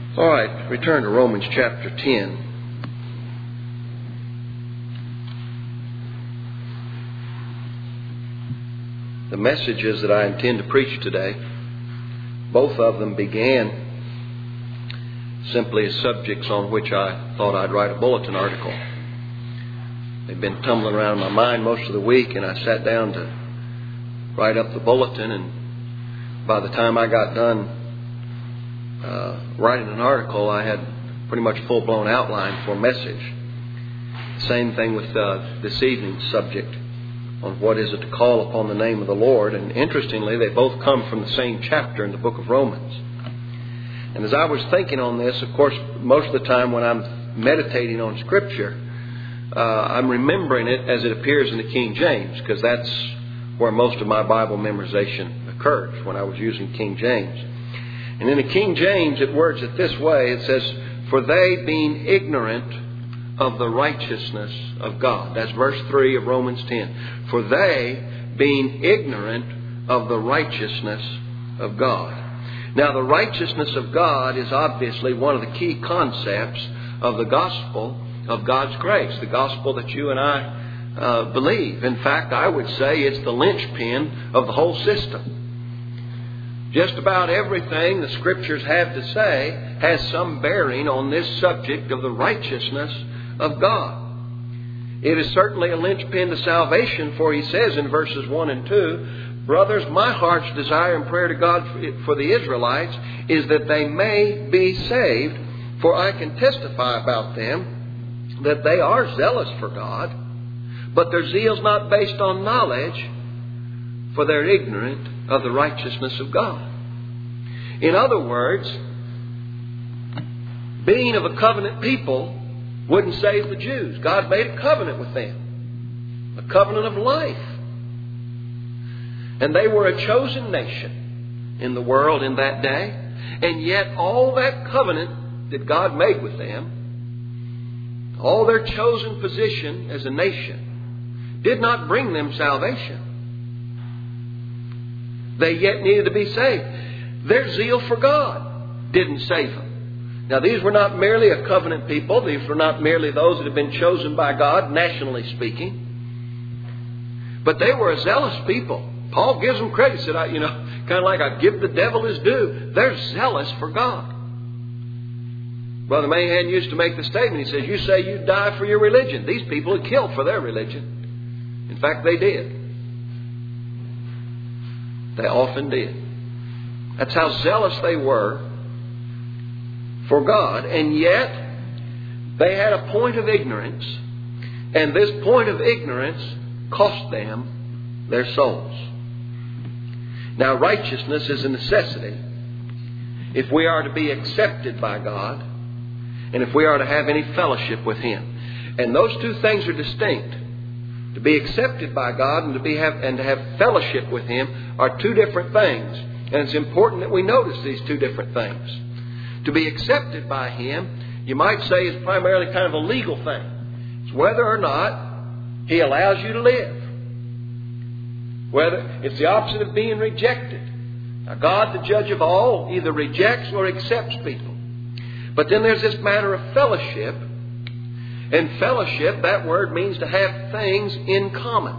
All right, return to Romans chapter 10. The messages that I intend to preach today, both of them began simply as subjects on which I thought I'd write a bulletin article. They've been tumbling around in my mind most of the week, and I sat down to write up the bulletin, and by the time I got done writing an article, I had pretty much full-blown outline for a message. Same thing with this evening's subject on what is it to call upon the name of the Lord. And interestingly, they both come from the same chapter in the book of Romans. And as I was thinking on this, of course, most of the time when I'm meditating on Scripture, I'm remembering it as it appears in the King James, because that's where most of my Bible memorization occurs, when I was using King James. And in the King James, it words it this way. It says, "For they being ignorant of the righteousness of God." That's verse 3 of Romans 10. "For they being ignorant of the righteousness of God." Now, the righteousness of God is obviously one of the key concepts of the gospel of God's grace, the gospel that you and I believe. In fact, I would say it's the linchpin of the whole system. Just about everything the Scriptures have to say has some bearing on this subject of the righteousness of God. It is certainly a linchpin to salvation, for he says in verses 1 and 2, "Brothers, my heart's desire and prayer to God for the Israelites is that they may be saved, for I can testify about them that they are zealous for God, but their zeal's not based on knowledge, for they're ignorant of the righteousness of God." In other words, being of a covenant people wouldn't save the Jews. God made a covenant with them, a covenant of life. And they were a chosen nation in the world in that day. And yet all that covenant that God made with them, all their chosen position as a nation, did not bring them salvation. They yet needed to be saved. Their zeal for God didn't save them. Now, these were not merely a covenant people. These were not merely those that had been chosen by God, nationally speaking. But they were a zealous people. Paul gives them credit. He said, kind of like I give the devil his due. They're zealous for God. Brother Mahan used to make the statement. He says, "You say you die for your religion. These people had killed for their religion." In fact, they did. They often did. That's how zealous they were for God. And yet, they had a point of ignorance. And this point of ignorance cost them their souls. Now, righteousness is a necessity if we are to be accepted by God and if we are to have any fellowship with Him. And those two things are distinct. To be accepted by God and to have fellowship with Him are two different things. And it's important that we notice these two different things. To be accepted by Him, you might say, is primarily kind of a legal thing. It's whether or not He allows you to live. Whether it's the opposite of being rejected. Now, God, the judge of all, either rejects or accepts people. But then there's this matter of fellowship. And fellowship, that word means to have things in common.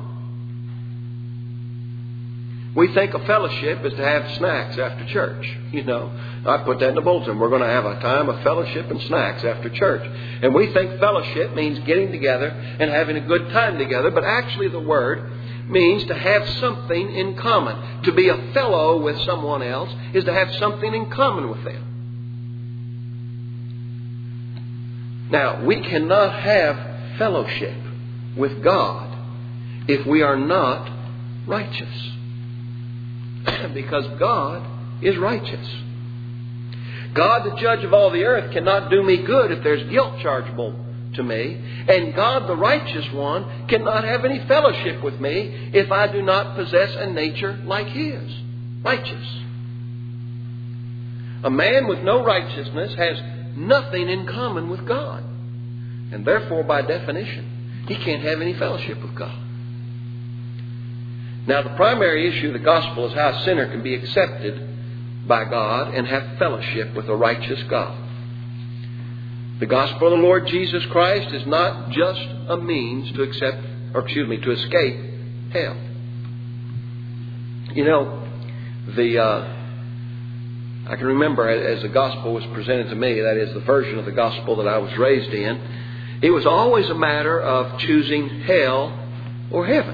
We think of fellowship as to have snacks after church. I put that in the bulletin. We're going to have a time of fellowship and snacks after church. And we think fellowship means getting together and having a good time together. But actually the word means to have something in common. To be a fellow with someone else is to have something in common with them. Now, we cannot have fellowship with God if we are not righteous. Because God is righteous. God, the judge of all the earth, cannot do me good if there's guilt chargeable to me. And God, the righteous one, cannot have any fellowship with me if I do not possess a nature like His. Righteous. A man with no righteousness has nothing in common with God. And therefore, by definition, he can't have any fellowship with God. Now, the primary issue of the gospel is how a sinner can be accepted by God and have fellowship with a righteous God. The gospel of the Lord Jesus Christ is not just a means to to escape hell. You know, I can remember as the gospel was presented to me, that is the version of the gospel that I was raised in, it was always a matter of choosing hell or heaven.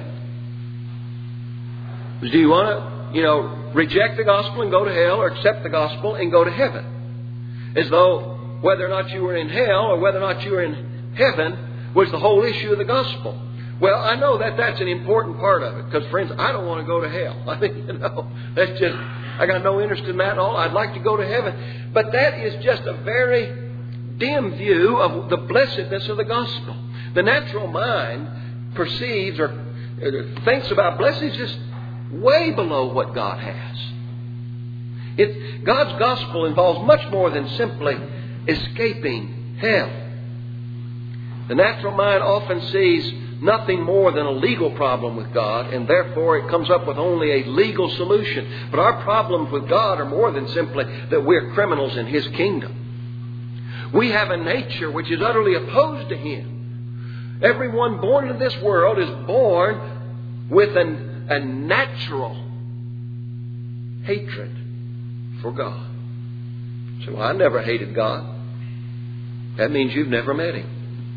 Do you want to, reject the gospel and go to hell, or accept the gospel and go to heaven? As though whether or not you were in hell or whether or not you were in heaven was the whole issue of the gospel. Well, I know that that's an important part of it, because, friends, I don't want to go to hell. I mean, that's just, I got no interest in that at all. I'd like to go to heaven. But that is just a very dim view of the blessedness of the gospel. The natural mind perceives or thinks about blessings just way below what God has. God's gospel involves much more than simply escaping hell. The natural mind often sees nothing more than a legal problem with God, and therefore it comes up with only a legal solution. But our problems with God are more than simply that we're criminals in His kingdom. We have a nature which is utterly opposed to Him. Everyone born into this world is born with a natural hatred for God. So I never hated God. That means you've never met Him.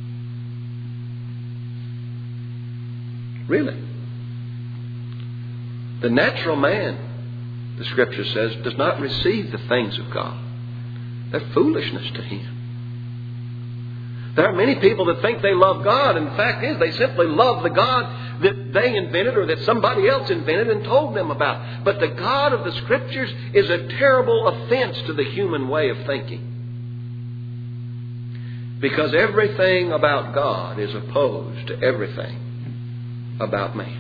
Really. The natural man, the Scripture says, does not receive the things of God. They're foolishness to him. There are many people that think they love God, and the fact is they simply love the God that they invented or that somebody else invented and told them about. But the God of the Scriptures is a terrible offense to the human way of thinking. Because everything about God is opposed to everything about man.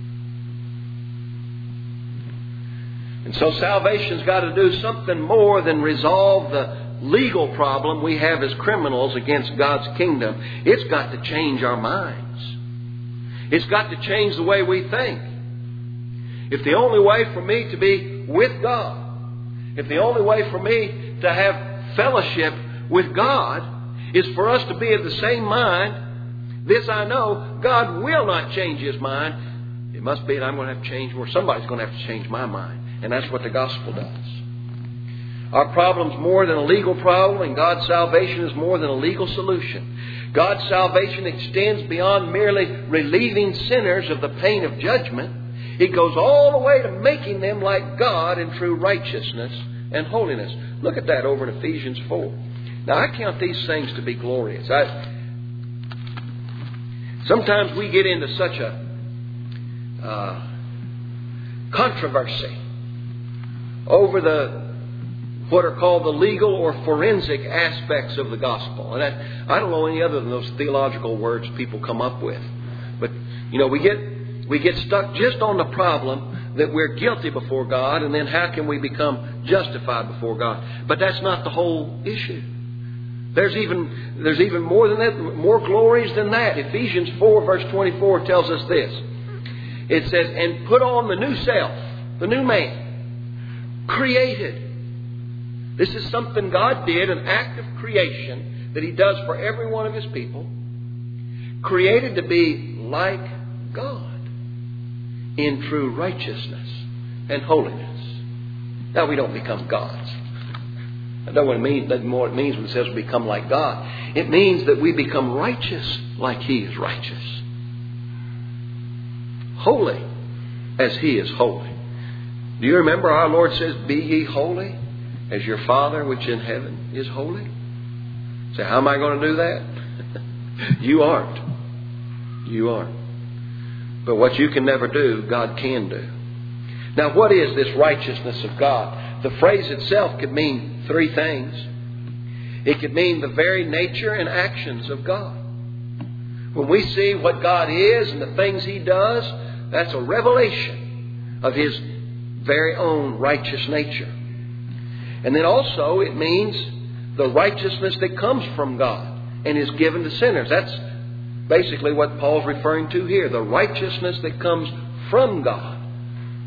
And so salvation's got to do something more than resolve the legal problem we have as criminals against God's kingdom. It's got to change our minds. It's got to change the way we think. If the only way for me to be with God, if the only way for me to have fellowship with God is for us to be of the same mind, this I know, God will not change His mind. It must be that I'm going to have to change, or somebody's going to have to change my mind. And that's what the gospel does. Our problem's more than a legal problem, and God's salvation is more than a legal solution. God's salvation extends beyond merely relieving sinners of the pain of judgment. It goes all the way to making them like God in true righteousness and holiness. Look at that over in Ephesians 4. Now, I count these things to be glorious. Sometimes we get into such a controversy over what are called the legal or forensic aspects of the gospel. And I don't know any other than those theological words people come up with. But, we get stuck just on the problem that we're guilty before God, and then how can we become justified before God? But that's not the whole issue. There's even more than that, more glories than that. Ephesians 4 verse 24 tells us this. It says, and put on the new self, the new man, created. This is something God did, an act of creation that He does for every one of His people. Created to be like God in true righteousness and holiness. Now, we don't become gods. I don't know what it means. Doesn't know what it means when it says we become like God. It means that we become righteous like He is righteous. Holy as He is holy. Do you remember our Lord says, be ye holy as your Father which in heaven is holy? Say, how am I going to do that? You aren't. You aren't. But what you can never do, God can do. Now, what is this righteousness of God? The phrase itself could mean three things. It could mean the very nature and actions of God. When we see what God is and the things He does, that's a revelation of His very own righteous nature. And then also it means the righteousness that comes from God and is given to sinners. That's basically what Paul's referring to here. The righteousness that comes from God.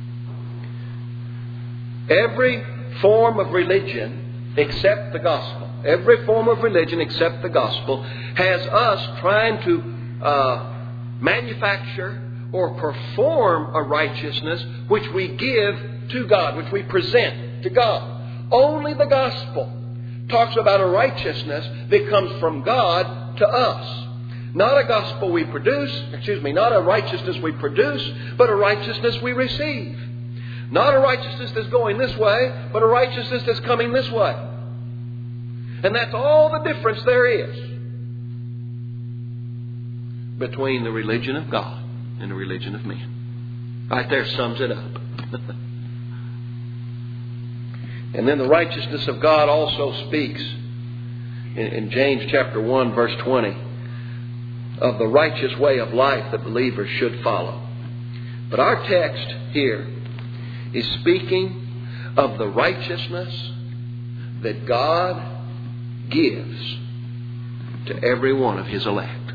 Every form of religion except the gospel every form of religion except the gospel, has us trying to manufacture or perform a righteousness which we give to God, which we present to God. Only the gospel talks about a righteousness that comes from God to us. Not a gospel we produce, not a righteousness we produce, but a righteousness we receive. Not a righteousness that's going this way, but a righteousness that's coming this way. And that's all the difference there is between the religion of God and the religion of men. Right there sums it up. And then the righteousness of God also speaks in James chapter 1 verse 20 of the righteous way of life that believers should follow. But our text here is speaking of the righteousness that God gives to every one of His elect.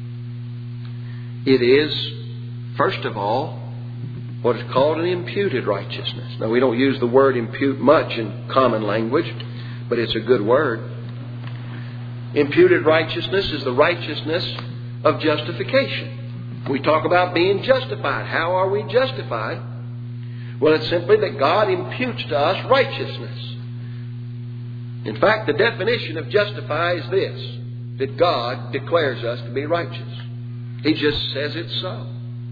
It is, first of all, what is called an imputed righteousness. Now, we don't use the word impute much in common language, but it's a good word. Imputed righteousness is the righteousness of justification. We talk about being justified. How are we justified? Well, it's simply that God imputes to us righteousness. In fact, the definition of justify is this, that God declares us to be righteous. He just says it's so.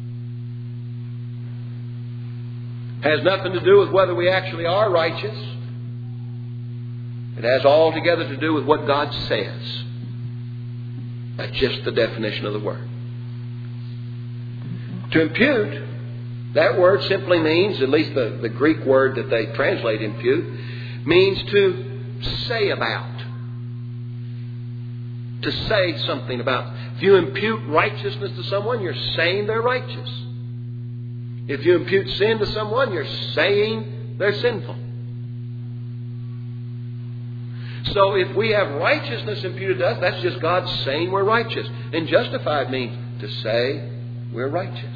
Has nothing to do with whether we actually are righteous. It has altogether to do with what God says. That's just the definition of the word. To impute, that word simply means, at least the Greek word that they translate impute, means to say about. To say something about. If you impute righteousness to someone, you're saying they're righteous. If you impute sin to someone, you're saying they're sinful. So if we have righteousness imputed to us, that's just God saying we're righteous. And justified means to say we're righteous.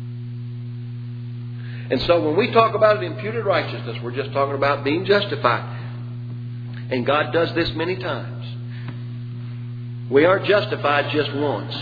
And so when we talk about an imputed righteousness, we're just talking about being justified. And God does this many times. We aren't justified just once.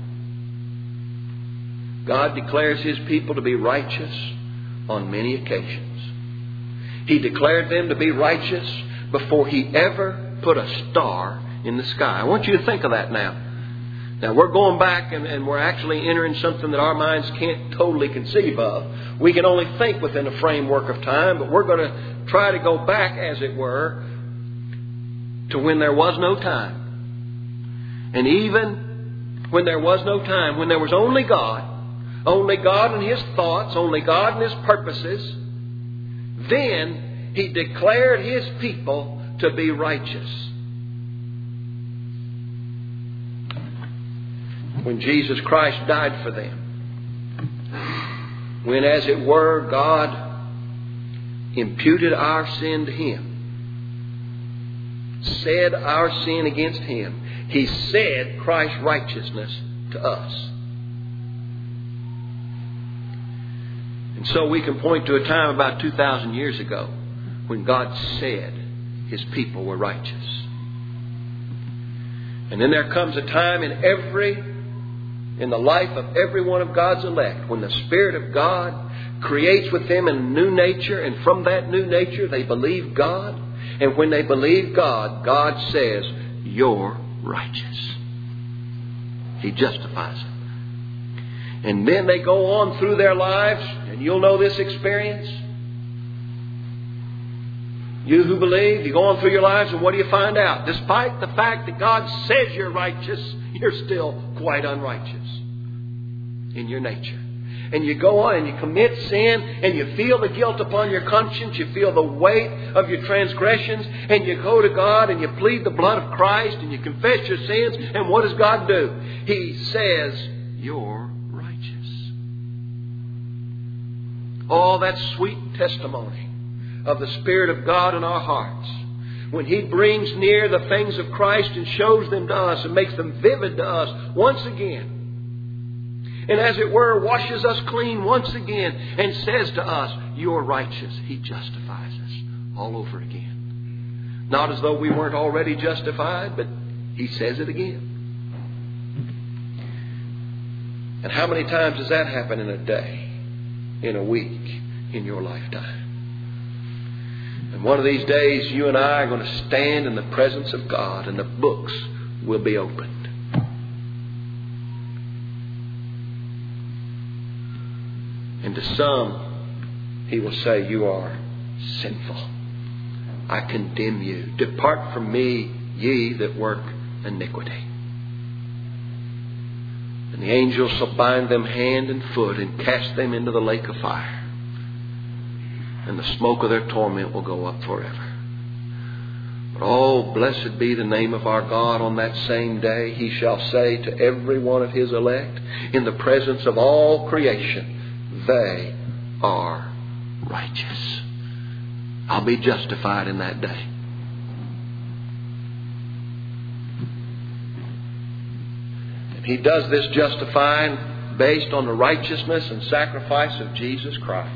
God declares His people to be righteous on many occasions. He declared them to be righteous before He ever put a star in the sky. I want you to think of that now. Now, we're going back and we're actually entering something that our minds can't totally conceive of. We can only think within a framework of time, but we're going to try to go back, as it were, to when there was no time. And even when there was no time, when there was only God and His thoughts, only God and His purposes, then He declared His people to be righteous. When Jesus Christ died for them, when, as it were, God imputed our sin to Him, said our sin against Him, He said Christ's righteousness to us. And so we can point to a time about 2,000 years ago when God said His people were righteous. And then there comes a time in the life of every one of God's elect when the Spirit of God creates with them a new nature, and from that new nature they believe God. And when they believe God, God says, "You're righteous." He justifies them. And then they go on through their lives, and you'll know this experience. You who believe, you go on through your lives, and what do you find out? Despite the fact that God says you're righteous, you're still quite unrighteous in your nature. And you go on and you commit sin, and you feel the guilt upon your conscience, you feel the weight of your transgressions, and you go to God and you plead the blood of Christ and you confess your sins, and what does God do? He says, "You're righteous." Oh, that sweet testimony of the Spirit of God in our hearts, when He brings near the things of Christ and shows them to us and makes them vivid to us once again. And as it were, washes us clean once again and says to us, "You're righteous." He justifies us all over again. Not as though we weren't already justified, but He says it again. And how many times does that happen in a day, in a week, in your lifetime? And one of these days, you and I are going to stand in the presence of God, and the books will be opened. And to some, He will say, you are sinful. I condemn you. Depart from me, ye that work iniquity. And the angels shall bind them hand and foot and cast them into the lake of fire. And the smoke of their torment will go up forever. But oh, blessed be the name of our God on that same day. He shall say to every one of His elect, in the presence of all creation, they are righteous. I'll be justified in that day. And He does this justifying based on the righteousness and sacrifice of Jesus Christ.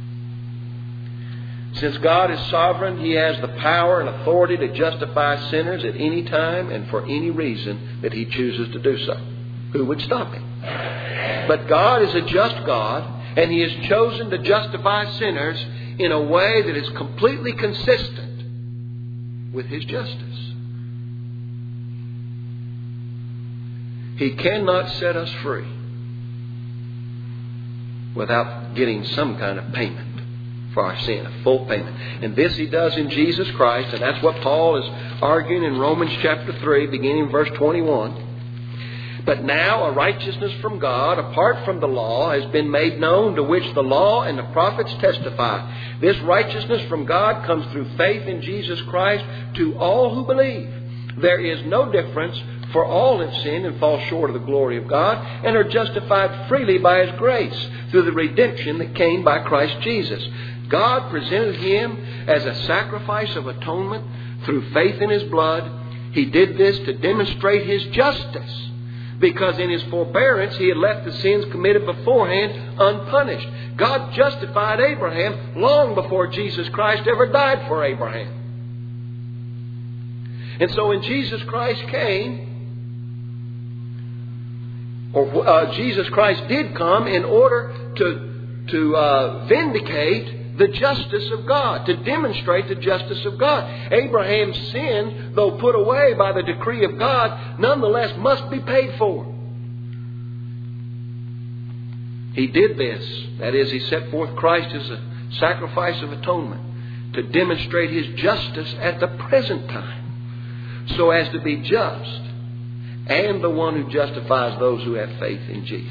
Since God is sovereign, He has the power and authority to justify sinners at any time and for any reason that He chooses to do so. Who would stop Him? But God is a just God, and He has chosen to justify sinners in a way that is completely consistent with His justice. He cannot set us free without getting some kind of payment for our sin, a full payment. And this He does in Jesus Christ, and that's what Paul is arguing in Romans chapter 3, beginning verse 21. But now a righteousness from God, apart from the law, has been made known, to which the law and the prophets testify. This righteousness from God comes through faith in Jesus Christ to all who believe. There is no difference, for all have sinned and fall short of the glory of God, and are justified freely by His grace through the redemption that came by Christ Jesus. God presented Him as a sacrifice of atonement through faith in His blood. He did this to demonstrate His justice, because in His forbearance He had left the sins committed beforehand unpunished. God justified Abraham long before Jesus Christ ever died for Abraham. And so when Jesus Christ came, Jesus Christ did come in order to vindicate the justice of God, to demonstrate the justice of God. Abraham's sin, though put away by the decree of God, nonetheless must be paid for. He did this. That is, He set forth Christ as a sacrifice of atonement to demonstrate His justice at the present time, so as to be just and the one who justifies those who have faith in Jesus.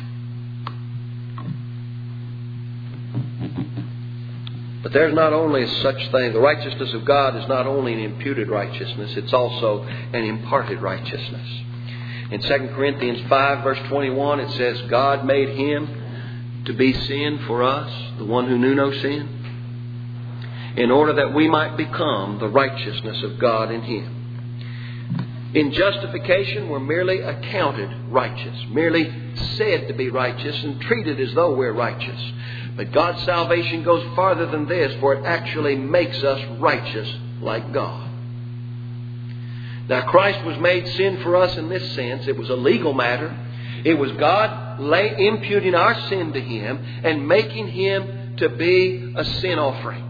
But there's not only such thing. The righteousness of God is not only an imputed righteousness, it's also an imparted righteousness. In 2 Corinthians 5 verse 21 it says, God made Him to be sin for us, the one who knew no sin, in order that we might become the righteousness of God in Him. In justification, we're merely accounted righteous, merely said to be righteous and treated as though we're righteous. But God's salvation goes farther than this, for it actually makes us righteous like God. Now, Christ was made sin for us in this sense. It was a legal matter. It was God imputing our sin to Him and making Him to be a sin offering.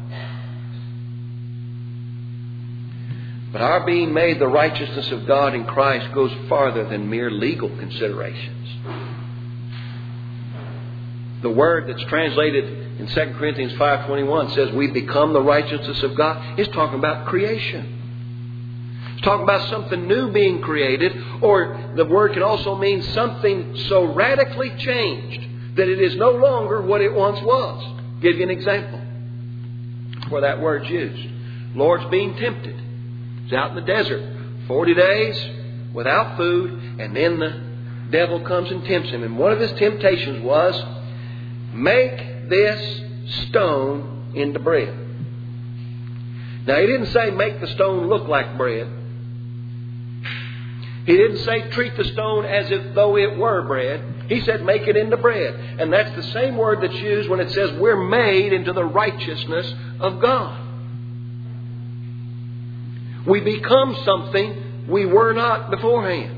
But our being made the righteousness of God in Christ goes farther than mere legal considerations. The word that's translated in 2 Corinthians 5:21 says we become the righteousness of God. It's talking about creation. It's talking about something new being created, or the word can also mean something so radically changed that it is no longer what it once was. I'll give you an example where that word's used. Lord's being tempted. He's out in the desert 40 days without food, and then the devil comes and tempts him. And one of his temptations was, make this stone into bread. Now, he didn't say make the stone look like bread. He didn't say treat the stone as if though it were bread. He said make it into bread. And that's the same word that's used when it says we're made into the righteousness of God. We become something we were not beforehand.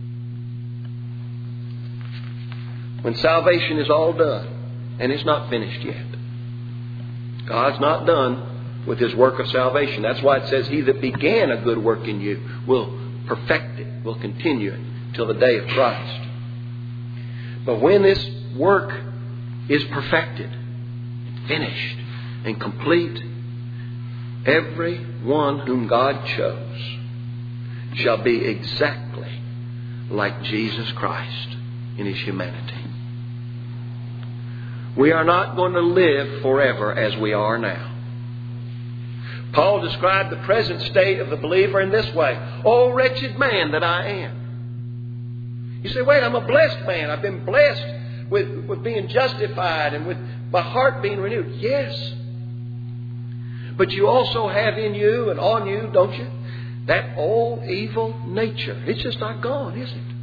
When salvation is all done, and it's not finished yet. God's not done with His work of salvation. That's why it says, He that began a good work in you will perfect it, will continue it till the day of Christ. But when this work is perfected, finished, and complete, every one whom God chose shall be exactly like Jesus Christ in His humanity. We are not going to live forever as we are now. Paul described the present state of the believer in this way. "Oh, wretched man that I am." You say, wait, I'm a blessed man. I've been blessed with being justified and with my heart being renewed. Yes. But you also have in you and on you, don't you, that old evil nature. It's just not gone, is it?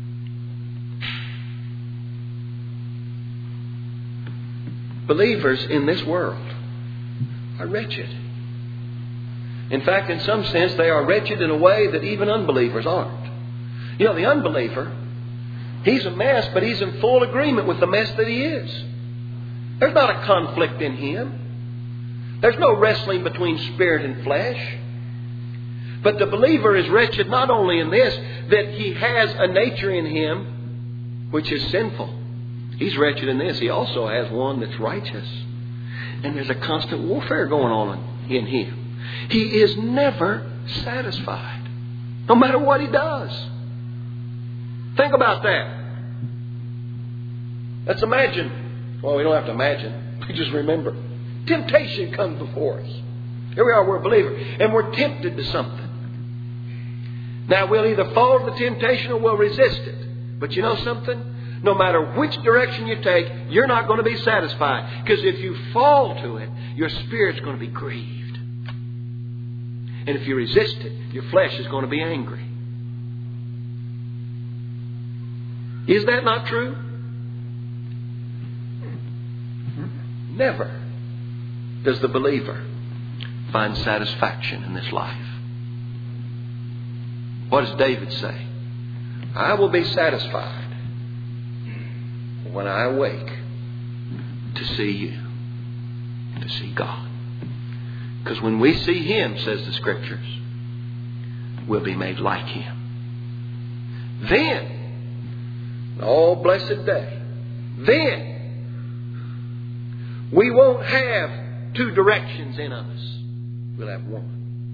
Believers in this world are wretched. In fact, in some sense, they are wretched in a way that even unbelievers aren't. You know, the unbeliever, he's a mess, but he's in full agreement with the mess that he is. There's not a conflict in him. There's no wrestling between spirit and flesh. But the believer is wretched not only in this, that he has a nature in him which is sinful. He's wretched in this. He also has one that's righteous. And there's a constant warfare going on in him. He is never satisfied, no matter what he does. Think about that. Let's imagine. Well, we don't have to imagine. We just remember. Temptation comes before us. Here we are, we're a believer, and we're tempted to something. Now, we'll either fall to the temptation or we'll resist it. But you know something? No matter which direction you take, you're not going to be satisfied. Because if you fall to it, your spirit's going to be grieved. And if you resist it, your flesh is going to be angry. Is that not true? Never does the believer find satisfaction in this life. What does David say? I will be satisfied when I awake to see you, to see God. Because when we see Him, says the Scriptures, we'll be made like Him. Then, oh blessed day, then we won't have two directions in us. We'll have one.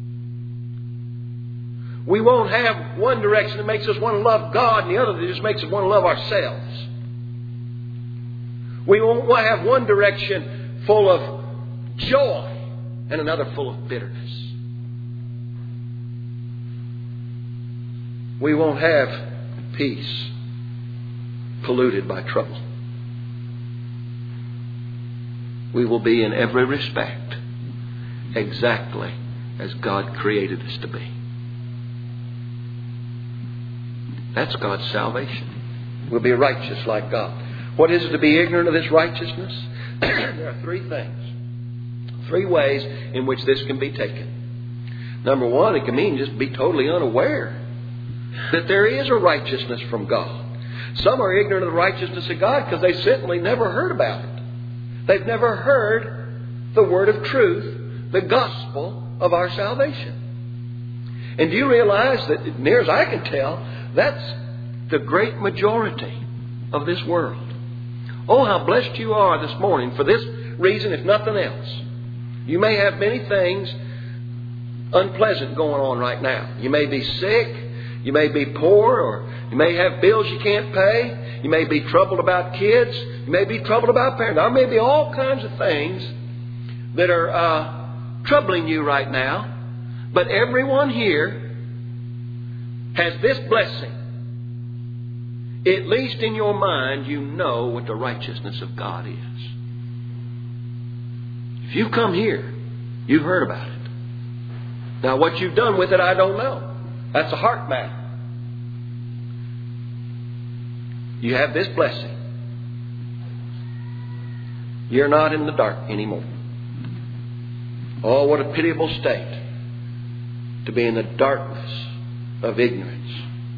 We won't have one direction that makes us want to love God and the other that just makes us want to love ourselves. We won't have one direction full of joy and another full of bitterness. We won't have peace polluted by trouble. We will be in every respect exactly as God created us to be. That's God's salvation. We'll be righteous like God. What is it to be ignorant of this righteousness? There are three things. Three ways in which this can be taken. Number one, it can mean just be totally unaware that there is a righteousness from God. Some are ignorant of the righteousness of God because they simply never heard about it. They've never heard the word of truth, the gospel of our salvation. And do you realize that, near as I can tell, that's the great majority of this world. Oh, how blessed you are this morning for this reason, if nothing else. You may have many things unpleasant going on right now. You may be sick. You may be poor, or you may have bills you can't pay. You may be troubled about kids. You may be troubled about parents. There may be all kinds of things that are troubling you right now. But everyone here has this blessing. At least in your mind, you know what the righteousness of God is. If you come here, you've heard about it. Now, what you've done with it, I don't know. That's a heart matter. You have this blessing. You're not in the dark anymore. Oh, what a pitiable state to be in the darkness of ignorance.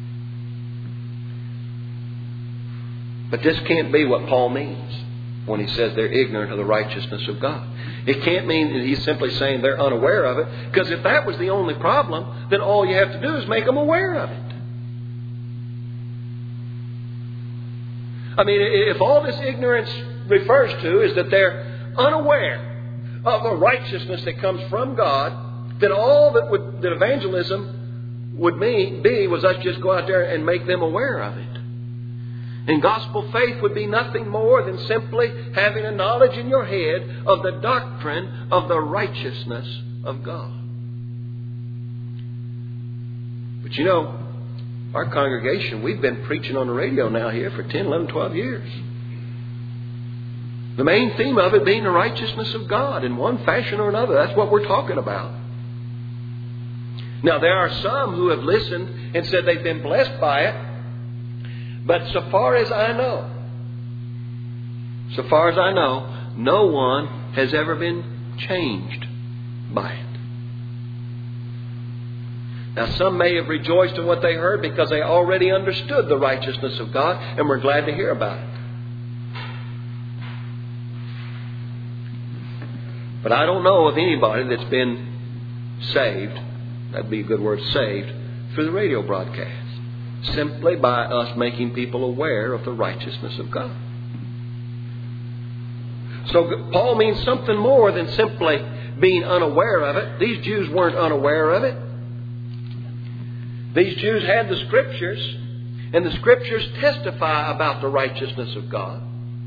But this can't be what Paul means when he says they're ignorant of the righteousness of God. It can't mean that he's simply saying they're unaware of it, because if that was the only problem, then all you have to do is make them aware of it. I mean, if all this ignorance refers to is that they're unaware of the righteousness that comes from God, then all that evangelism would be was us just go out there and make them aware of it. And gospel faith would be nothing more than simply having a knowledge in your head of the doctrine of the righteousness of God. But you know, our congregation, we've been preaching on the radio now here for 10, 11, 12 years. The main theme of it being the righteousness of God in one fashion or another. That's what we're talking about. Now, there are some who have listened and said they've been blessed by it. But so far as I know, no one has ever been changed by it. Now, some may have rejoiced in what they heard because they already understood the righteousness of God and were glad to hear about it. But I don't know of anybody that's been saved, that'd be a good word, saved, through the radio broadcast. Simply by us making people aware of the righteousness of God. So Paul means something more than simply being unaware of it. These Jews weren't unaware of it. These Jews had the Scriptures, and the Scriptures testify about the righteousness of God.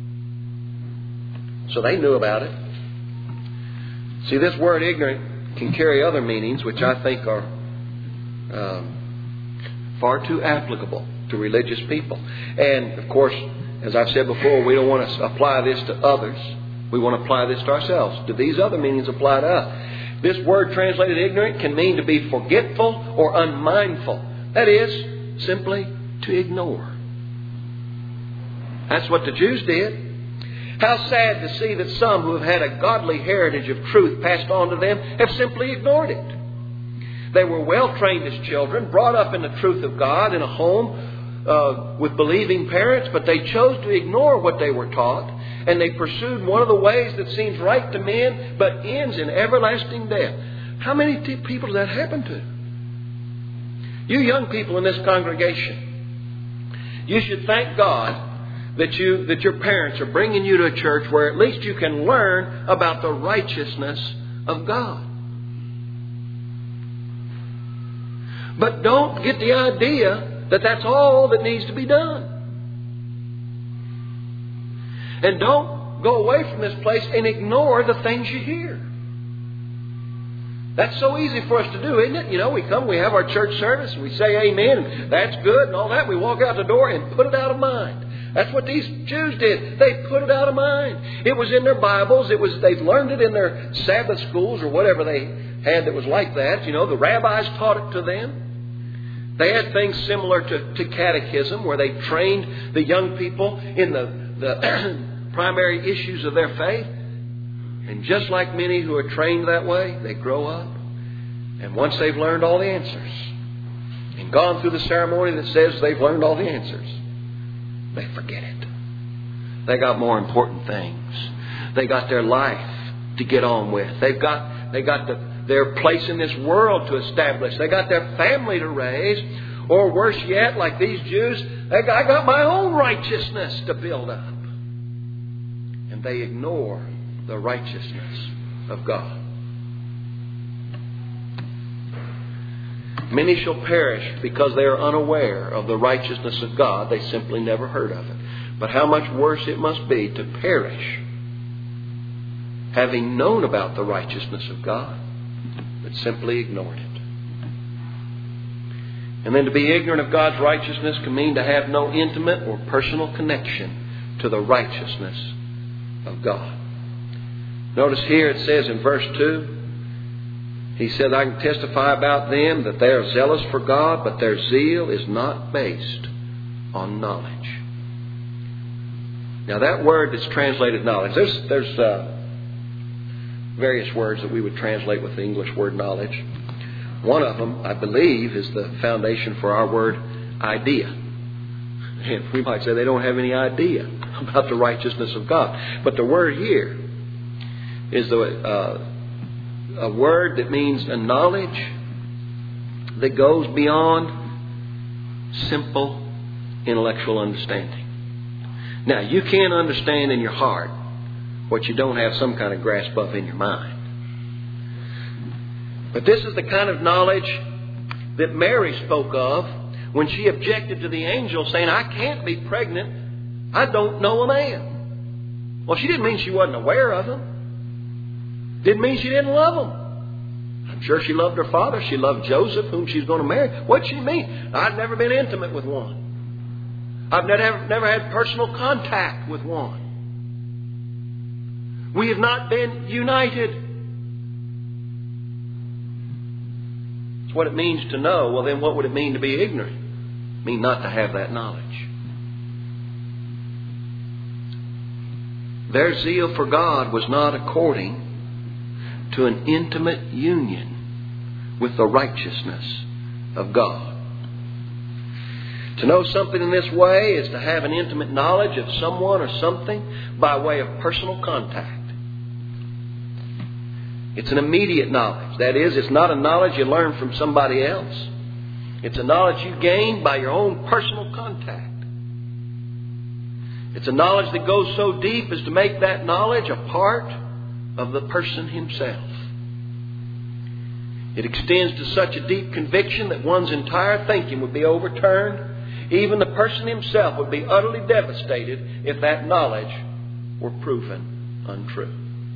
So they knew about it. See, this word ignorant can carry other meanings, which I think are far too applicable to religious people. And, of course, as I've said before, we don't want to apply this to others. We want to apply this to ourselves. Do these other meanings apply to us? This word translated ignorant can mean to be forgetful or unmindful. That is, simply to ignore. That's what the Jews did. How sad to see that some who have had a godly heritage of truth passed on to them have simply ignored it. They were well trained as children, brought up in the truth of God in a home with believing parents, but they chose to ignore what they were taught, and they pursued one of the ways that seems right to men, but ends in everlasting death. How many people does that happen to? You young people in this congregation, you should thank God that your parents are bringing you to a church where at least you can learn about the righteousness of God. But don't get the idea that that's all that needs to be done. And don't go away from this place and ignore the things you hear. That's so easy for us to do, isn't it? You know, we come, we have our church service, and we say amen, and that's good and all that. We walk out the door and put it out of mind. That's what these Jews did. They put it out of mind. It was in their Bibles. They'd learned it in their Sabbath schools or whatever they had that was like that. You know, the rabbis taught it to them. They had things similar to catechism, where they trained the young people in the primary issues of their faith. And just like many who are trained that way, they grow up. And once they've learned all the answers and gone through the ceremony that says they've learned all the answers, they forget it. They got more important things. They got their life to get on with. They got their place in this world to establish. They got their family to raise. Or worse yet, like these Jews, I got my own righteousness to build up. And they ignore the righteousness of God. Many shall perish because they are unaware of the righteousness of God. They simply never heard of it. But how much worse it must be to perish having known about the righteousness of God, but simply ignored it. And then to be ignorant of God's righteousness can mean to have no intimate or personal connection to the righteousness of God. Notice here it says in verse 2, he said, I can testify about them that they are zealous for God, but their zeal is not based on knowledge. Now that word that's translated knowledge, there's various words that we would translate with the English word knowledge. One of them, I believe, is the foundation for our word idea. And we might say they don't have any idea about the righteousness of God. But the word here is a word that means a knowledge that goes beyond simple intellectual understanding. Now, you can't understand in your heart what you don't have some kind of grasp of in your mind. But this is the kind of knowledge that Mary spoke of when she objected to the angel saying, I can't be pregnant. I don't know a man. Well, she didn't mean she wasn't aware of him. Didn't mean she didn't love him. I'm sure she loved her father. She loved Joseph, whom she's going to marry. What'd she mean? I've never been intimate with one. I've never had personal contact with one. We have not been united. That's what it means to know. Well, then what would it mean to be ignorant? It means not to have that knowledge. Their zeal for God was not according to an intimate union with the righteousness of God. To know something in this way is to have an intimate knowledge of someone or something by way of personal contact. It's an immediate knowledge. That is, it's not a knowledge you learn from somebody else. It's a knowledge you gain by your own personal contact. It's a knowledge that goes so deep as to make that knowledge a part of the person himself. It extends to such a deep conviction that one's entire thinking would be overturned. Even the person himself would be utterly devastated if that knowledge were proven untrue.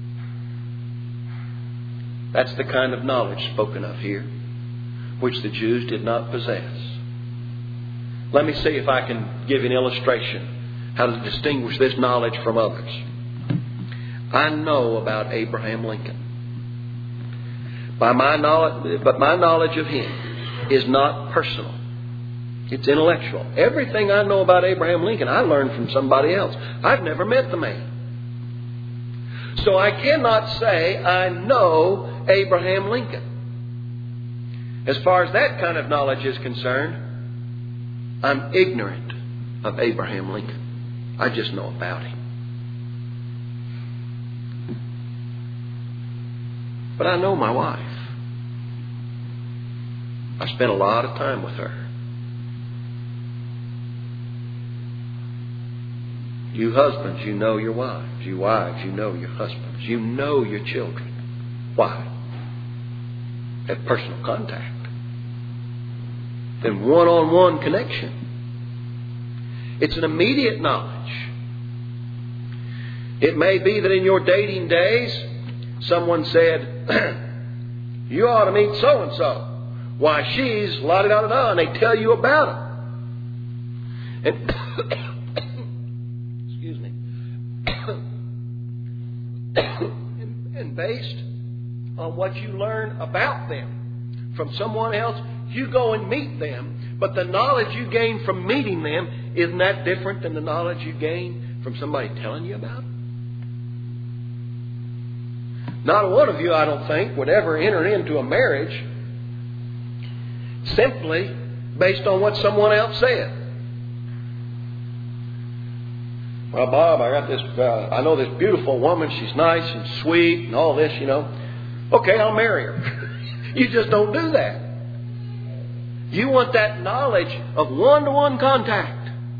That's the kind of knowledge spoken of here, which the Jews did not possess. Let me see if I can give you an illustration how to distinguish this knowledge from others. I know about Abraham Lincoln. But my knowledge of him is not personal. It's intellectual. Everything I know about Abraham Lincoln, I learned from somebody else. I've never met the man. So I cannot say I know Abraham Lincoln. As far as that kind of knowledge is concerned, I'm ignorant of Abraham Lincoln. I just know about him. But I know my wife. I spent a lot of time with her. You husbands, you know your wives. You wives, you know your husbands. You know your children. Why? Have personal contact. Then one-on-one connection. It's an immediate knowledge. It may be that in your dating days, someone said, you ought to meet so-and-so. Why, she's la-di-da-da-da, and they tell you about her. And excuse me. And based on what you learn about them from someone else, you go and meet them. But the knowledge you gain from meeting them, isn't that different than the knowledge you gain from somebody telling you about them? Not one of you, I don't think, would ever enter into a marriage simply based on what someone else said. Well, Bob, I got this. I know this beautiful woman. She's nice and sweet and all this, you know. Okay, I'll marry her. You just don't do that. You want that knowledge of one-to-one contact.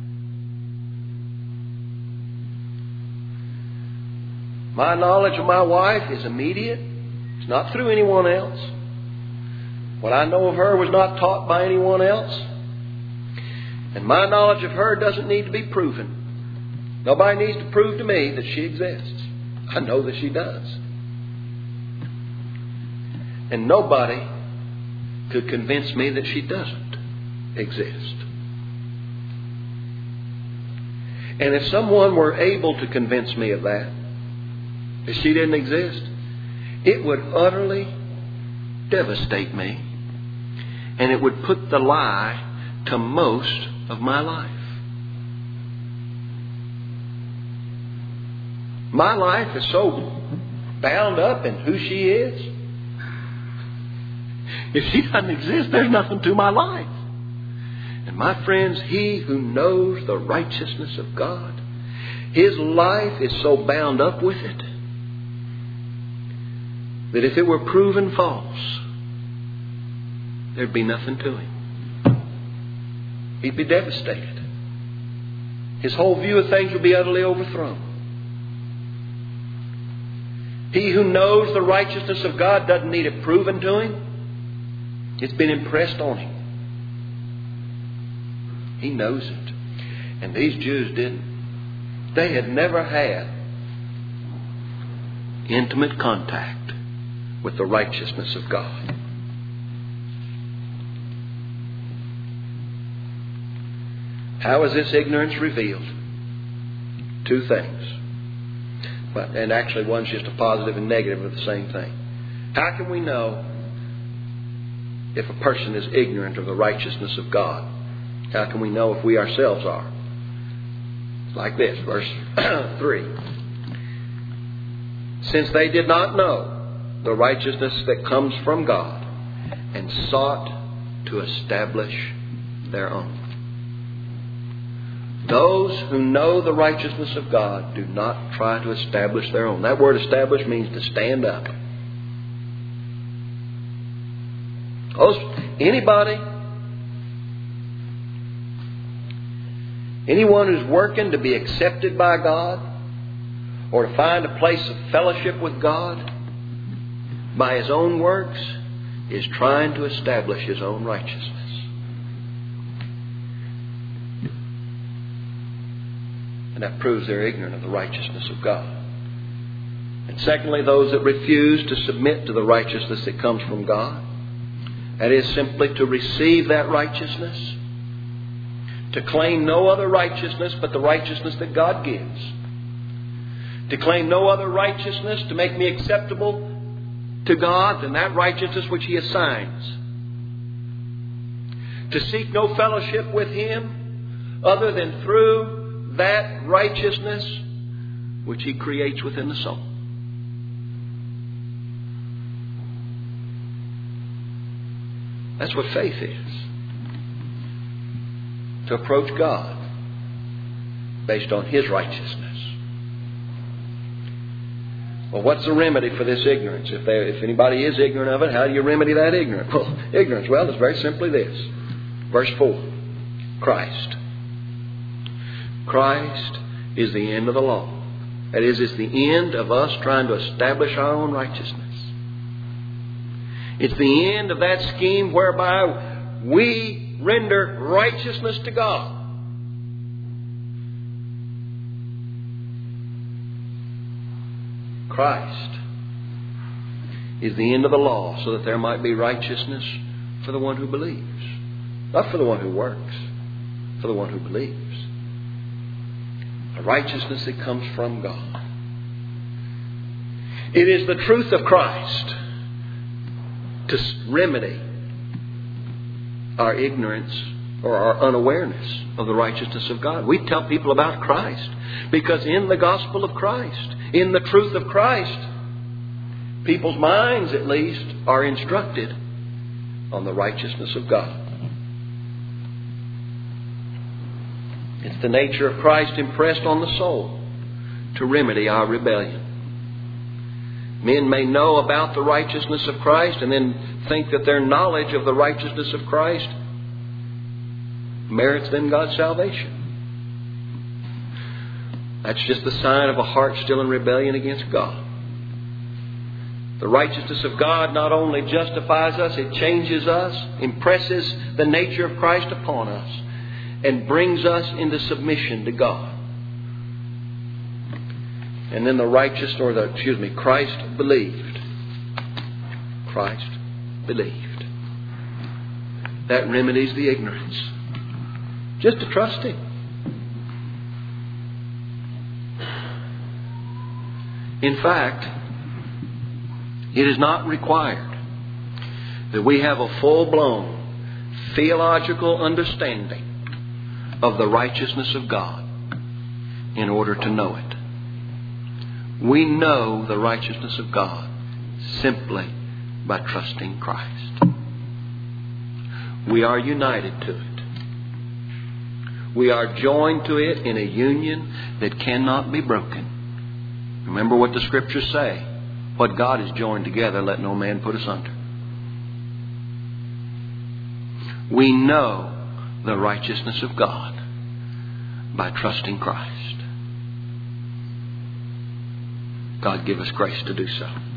My knowledge of my wife is immediate. It's not through anyone else. What I know of her was not taught by anyone else. And my knowledge of her doesn't need to be proven. Nobody needs to prove to me that she exists. I know that she does. And nobody could convince me that she doesn't exist. And if someone were able to convince me of that she didn't exist, it would utterly devastate me. And it would put the lie to most of my life. My life is so bound up in who she is. If she doesn't exist, there's nothing to my life. And my friends, he who knows the righteousness of God, his life is so bound up with it that if it were proven false, there'd be nothing to him. He'd be devastated. His whole view of things would be utterly overthrown. He who knows the righteousness of God doesn't need it proven to him. It's been impressed on him. He knows it. And these Jews didn't. They had never had intimate contact with the righteousness of God. How is this ignorance revealed? Two things. And actually one's just a positive and negative of the same thing. How can we know if a person is ignorant of the righteousness of God? How can we know if we ourselves are? It's like this, verse 3. Since they did not know the righteousness that comes from God and sought to establish their own. Those who know the righteousness of God do not try to establish their own. That word establish means to stand up. Anyone who's working to be accepted by God or to find a place of fellowship with God by his own works is trying to establish his own righteousness. And that proves they're ignorant of the righteousness of God. And secondly, those that refuse to submit to the righteousness that comes from God. That is simply to receive that righteousness. To claim no other righteousness but the righteousness that God gives. To claim no other righteousness to make me acceptable to God than that righteousness which He assigns. To seek no fellowship with Him other than through that righteousness which He creates within the soul. That's what faith is. To approach God based on His righteousness. Well, what's the remedy for this ignorance? If anybody is ignorant of it, how do you remedy that ignorance? Well, it's very simply this. Verse 4. Christ. Christ is the end of the law. That is, it's the end of us trying to establish our own righteousness. It's the end of that scheme whereby we render righteousness to God. Christ is the end of the law so that there might be righteousness for the one who believes. Not for the one who works, for the one who believes. A righteousness that comes from God. It is the truth of Christ to remedy our ignorance or our unawareness of the righteousness of God. We tell people about Christ because in the gospel of Christ, in the truth of Christ, people's minds at least are instructed on the righteousness of God. It's the nature of Christ impressed on the soul to remedy our rebellion. Men may know about the righteousness of Christ and then think that their knowledge of the righteousness of Christ merits them God's salvation. That's just the sign of a heart still in rebellion against God. The righteousness of God not only justifies us, it changes us, impresses the nature of Christ upon us, and brings us into submission to God. And then Christ believed. Christ believed. That remedies the ignorance. Just to trust Him. In fact, it is not required that we have a full-blown theological understanding of the righteousness of God in order to know it. We know the righteousness of God simply by trusting Christ. We are united to it. We are joined to it in a union that cannot be broken. Remember what the Scriptures say. What God has joined together, let no man put asunder. We know the righteousness of God by trusting Christ. God give us grace to do so.